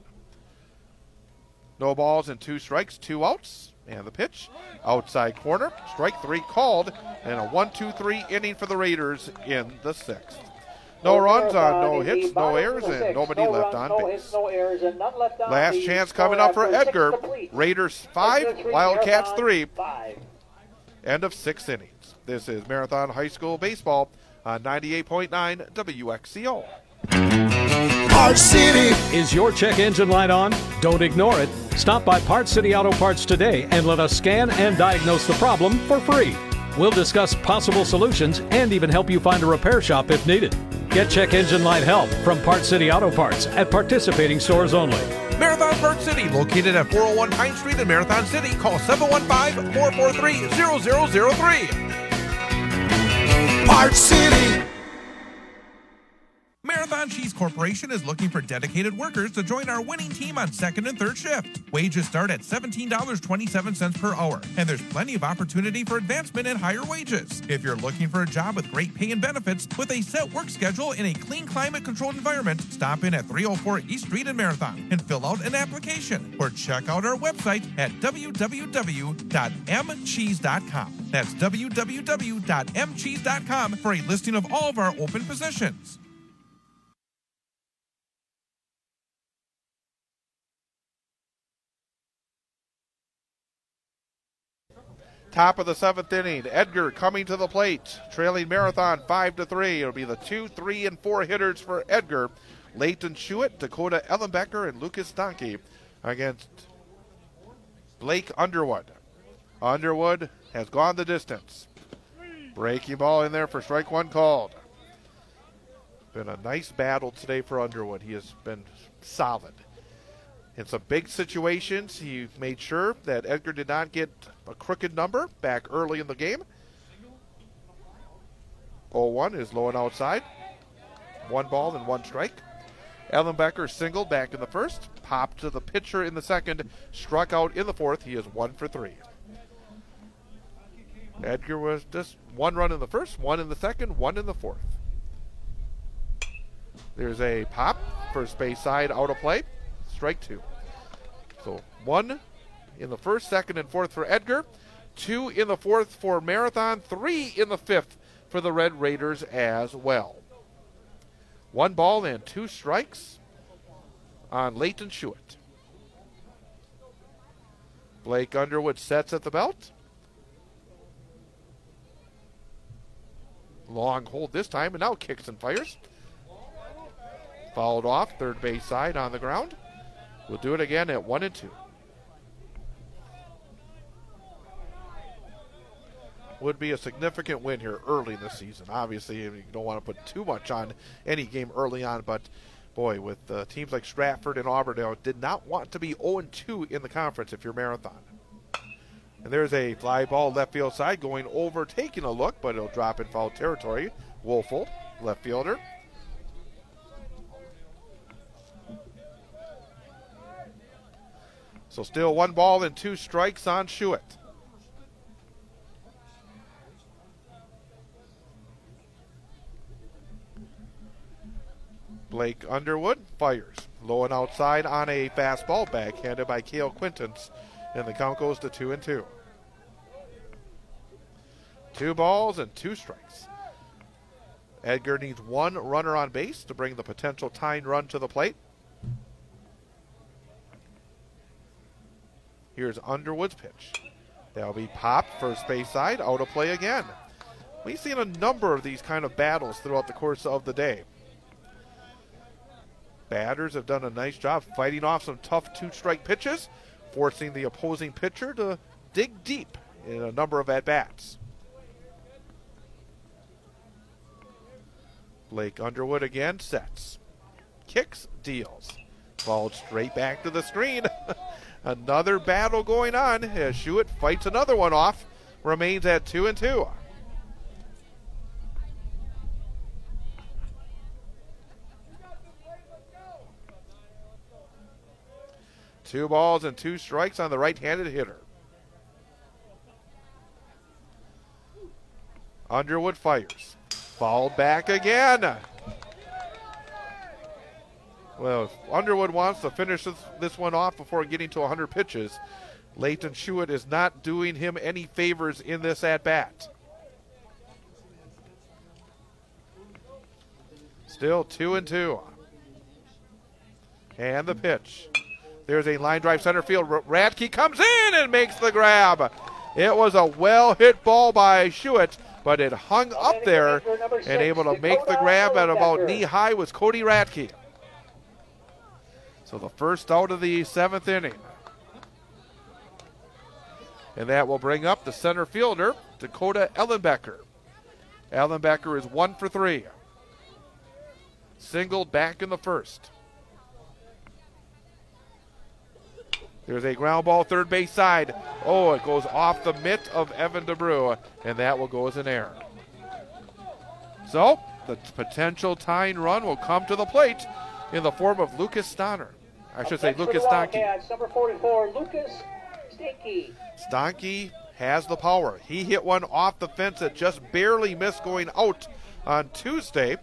Speaker 1: No balls and 2 strikes, 2 outs, and the pitch, outside corner, strike 3 called, and a 1-2-3 inning for the Raiders in the 6th. No runs on no hits, no errors, and nobody left on base. Last chance coming up for Edgar. Raiders 5, Wildcats 3. End of 6th innings. This is Marathon High School Baseball on 98.9 WXCO.
Speaker 11: Parts City. Is your check engine light on? Don't ignore it. Stop by Parts City Auto Parts today and let us scan and diagnose the problem for free. We'll discuss possible solutions and even help you find a repair shop if needed. Get check engine light help from Parts City Auto Parts at participating stores only.
Speaker 7: Marathon Parts City, located at 401 Pine Street in Marathon City. Call 715-443-0003.
Speaker 6: Parts City.
Speaker 7: Marathon Cheese Corporation is looking for dedicated workers to join our winning team on second and third shift. Wages start at $17.27 per hour, and there's plenty of opportunity for advancement and higher wages. If you're looking for a job with great pay and benefits, with a set work schedule in a clean, climate-controlled environment, stop in at 304 East Street in Marathon and fill out an application, or check out our website at www.mcheese.com. That's www.mcheese.com for a listing of all of our open positions.
Speaker 1: Top of the seventh inning, Edgar coming to the plate, trailing Marathon 5-3. It'll be the 2, 3, and 4 hitters for Edgar. Leighton Schuett, Dakota Ellenbecker, and Lucas Donkey against Blake Underwood. Underwood has gone the distance. Breaking ball in there for strike one called. Been a nice battle today for Underwood. He has been solid. In some big situations, he made sure that Edgar did not get a crooked number back early in the game. 0-1 is low and outside. 1 ball and 1 strike. Ellenbecker singled back in the first, popped to the pitcher in the second, struck out in the fourth. He is 1 for 3. Edgar was just 1 run in the first, 1 in the second, 1 in the fourth. There's a pop, first base side, out of play. Strike 2. So 1 in the first, second, and fourth for Edgar. 2 in the fourth for Marathon. 3 in the fifth for the Red Raiders as well. 1 ball and 2 strikes on Leighton Schuett. Blake Underwood sets at the belt. Long hold this time, and now kicks and fires. Fouled off, third base side on the ground. We'll do it again at 1-2. Would be a significant win here early in the season. Obviously, you don't want to put too much on any game early on, but boy, with teams like Stratford and Auburndale, did not want to be 0-2 in the conference if you're Marathon. And there's a fly ball left field side going over, taking a look, but it'll drop in foul territory. Woelfel, left fielder. So still 1 ball and 2 strikes on Schuett. Blake Underwood fires. Low and outside on a fastball, backhanded by Cale Quintance. And the count goes to 2-2. 2 balls and 2 strikes. Edgar needs 1 runner on base to bring the potential tying run to the plate. Here's Underwood's pitch. That'll be popped, first base side, out of play again. We've seen a number of these kind of battles throughout the course of the day. Batters have done a nice job fighting off some tough 2-strike pitches, forcing the opposing pitcher to dig deep in a number of at-bats. Blake Underwood again sets. Kicks, deals. Ball straight back to the screen. Another battle going on as Schuett fights another one off. Remains at 2-2. Two balls and 2 strikes on the right-handed hitter. Underwood fires. Fouled back again. Well, if Underwood wants to finish this one off before getting to 100 pitches, Leighton Schuett is not doing him any favors in this at-bat. Still 2-2. And the pitch. There's a line drive center field. Radke comes in and makes the grab. It was a well-hit ball by Schuett, but it hung up there, and able to make the grab at about knee-high was Cody Radke. So the first out of the 7th inning. And that will bring up the center fielder, Dakota Ellenbecker. Ellenbecker is 1 for 3. Singled back in the first. There's a ground ball third base side. Oh, it goes off the mitt of Evan DeBrew, and that will go as an error. So the potential tying run will come to the plate in the form of Lucas Stoner. I should say Lucas Stonke.
Speaker 4: Number 44, Lucas Stinky.
Speaker 1: Stonke has the power. He hit one off the fence that just barely missed going out on Tuesday.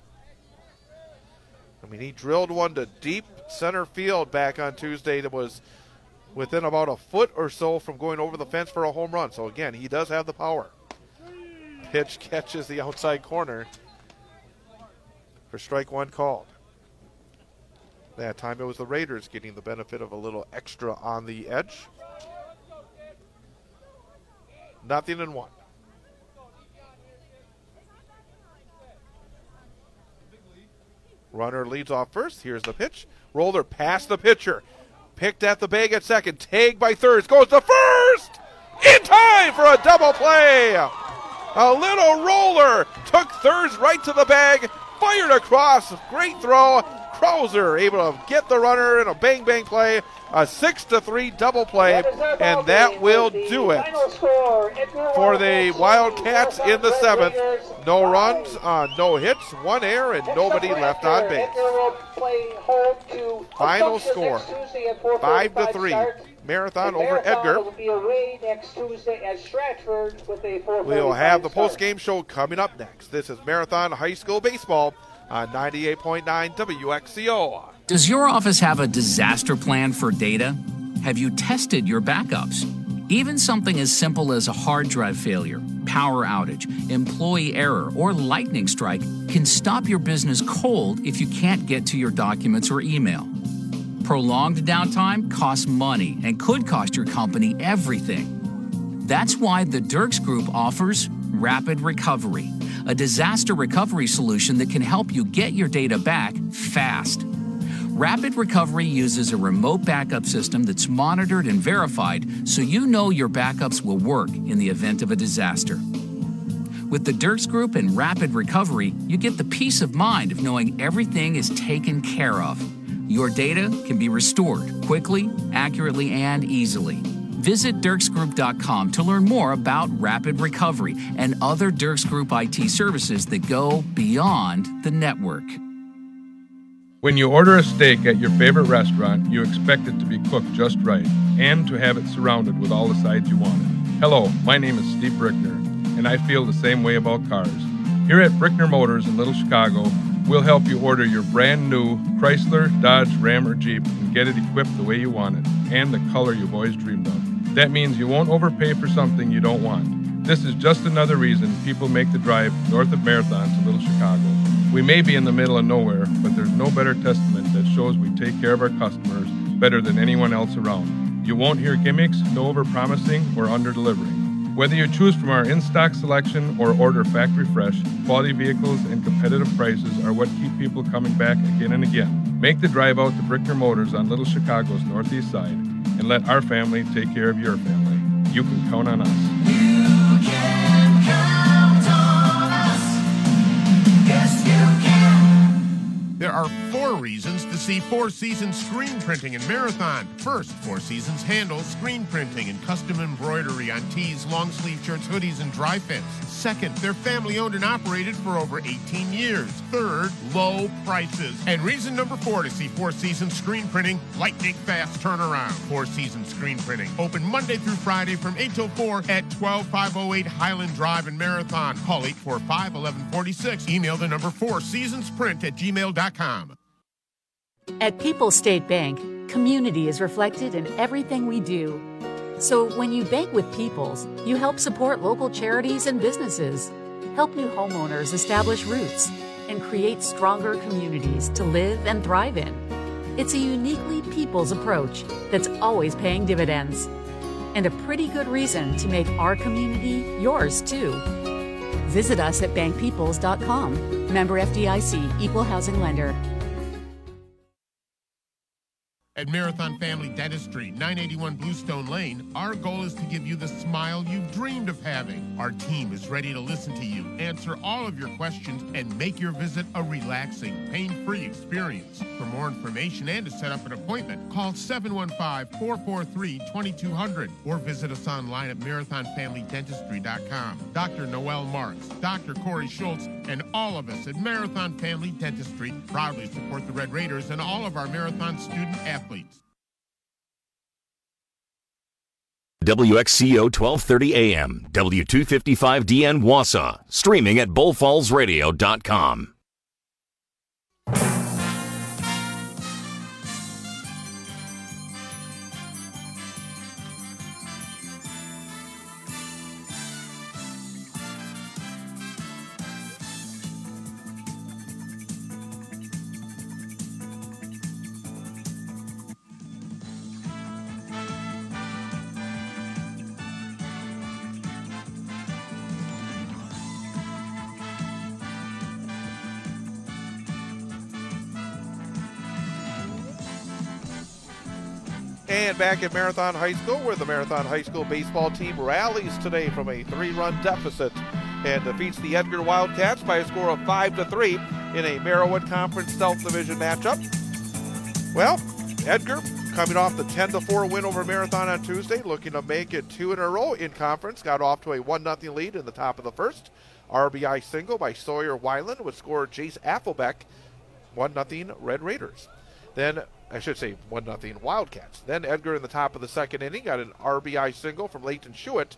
Speaker 1: I mean, he drilled one to deep center field back on Tuesday that was within about a foot or so from going over the fence for a home run. So again, he does have the power. Pitch catches the outside corner for strike one called. That time it was the Raiders getting the benefit of a little extra on the edge. 0-1. Runner leads off first. Here's the pitch. Roller past the pitcher. Picked at the bag at second. Tagged by third. Goes to first. In time for a double play. A little roller. Took thirds right to the bag. Fired across. Great throw. Krauser able to get the runner in a bang-bang play. A 6-3 double play. And that will do it for the Wildcats in the seventh. No runs, no hits, one error, and nobody left on base. Final score, 5-3. Marathon over Edgar. We'll have the post-game show coming up next. This is Marathon High School Baseball on 98.9 WXCO.
Speaker 2: Does your office have a disaster plan for data? Have you tested your backups? Even something as simple as a hard drive failure, power outage, employee error, or lightning strike can stop your business cold if you can't get to your documents or email. Prolonged downtime costs money and could cost your company everything. That's why the Dirks Group offers Rapid Recovery, a disaster recovery solution that can help you get your data back fast. Rapid Recovery uses a remote backup system that's monitored and verified so you know your backups will work in the event of a disaster. With the Dirks Group and Rapid Recovery, you get the peace of mind of knowing everything is taken care of. Your data can be restored quickly, accurately, and easily. Visit dirksgroup.com to learn more about Rapid Recovery and other Dirks Group IT services that go beyond the network.
Speaker 5: When you order a steak at your favorite restaurant, you expect it to be cooked just right and to have it surrounded with all the sides you wanted. Hello, my name is Steve Brickner, and I feel the same way about cars. Here at Brickner Motors in Little Chicago, we'll help you order your brand new Chrysler, Dodge, Ram, or Jeep and get it equipped the way you want it and the color you've always dreamed of. That means you won't overpay for something you don't want. This is just another reason people make the drive north of Marathon to Little Chicago. We may be in the middle of nowhere, but there's no better testament that shows we take care of our customers better than anyone else around. You won't hear gimmicks, no over-promising or under-delivering. Whether you choose from our in-stock selection or order factory fresh, quality vehicles and competitive prices are what keep people coming back again and again. Make the drive out to Brickner Motors on Little Chicago's northeast side and let our family take care of your family. You can count on us.
Speaker 6: You can count on us. Yes, you can.
Speaker 9: There are 4 reasons to see Four Seasons screen printing in Marathon. First, Four Seasons handles screen printing and custom embroidery on tees, long sleeve shirts, hoodies, and dry fits. Second, they're family owned and operated for over 18 years. Third, low prices. And reason number 4 to see Four Seasons screen printing, lightning fast turnaround. Four Seasons screen printing, open Monday through Friday from 8 till 4 at 12508 Highland Drive in Marathon. Call 845-1146. Email the number 4seasonsprint@gmail.com.
Speaker 8: At People's State Bank, community is reflected in everything we do. So when you bank with People's, you help support local charities and businesses, help new homeowners establish roots, and create stronger communities to live and thrive in. It's a uniquely People's approach that's always paying dividends. And a pretty good reason to make our community yours too. Visit us at bankpeoples.com. Member FDIC, Equal Housing Lender.
Speaker 9: At Marathon Family Dentistry, 981 Bluestone Lane, our goal is to give you the smile you've dreamed of having. Our team is ready to listen to you, answer all of your questions, and make your visit a relaxing, pain-free experience. For more information and to set up an appointment, call 715-443-2200 or visit us online at marathonfamilydentistry.com. Dr. Noel Marks, Dr. Corey Schultz, And all of us at Marathon Family Dentistry proudly support the Red Raiders and all of our Marathon student athletes.
Speaker 3: WXCO 1230 AM, W255DN Wausau, streaming at bullfallsradio.com.
Speaker 1: And back at Marathon High School, where the Marathon High School baseball team rallies today from a 3-run deficit and defeats the Edgar Wildcats by a score of 5-3 in a Merowith Conference South Division matchup. Well, Edgar coming off the 10-4 win over Marathon on Tuesday, looking to make it 2 in a row in conference. Got off to a 1-0 lead in the top of the first. RBI single by Sawyer Weiland would score Jace Affelbeck, 1-0 Red Raiders. Then, I should say 1-0 Wildcats. Then Edgar in the top of the second inning got an RBI single from Leighton Schuett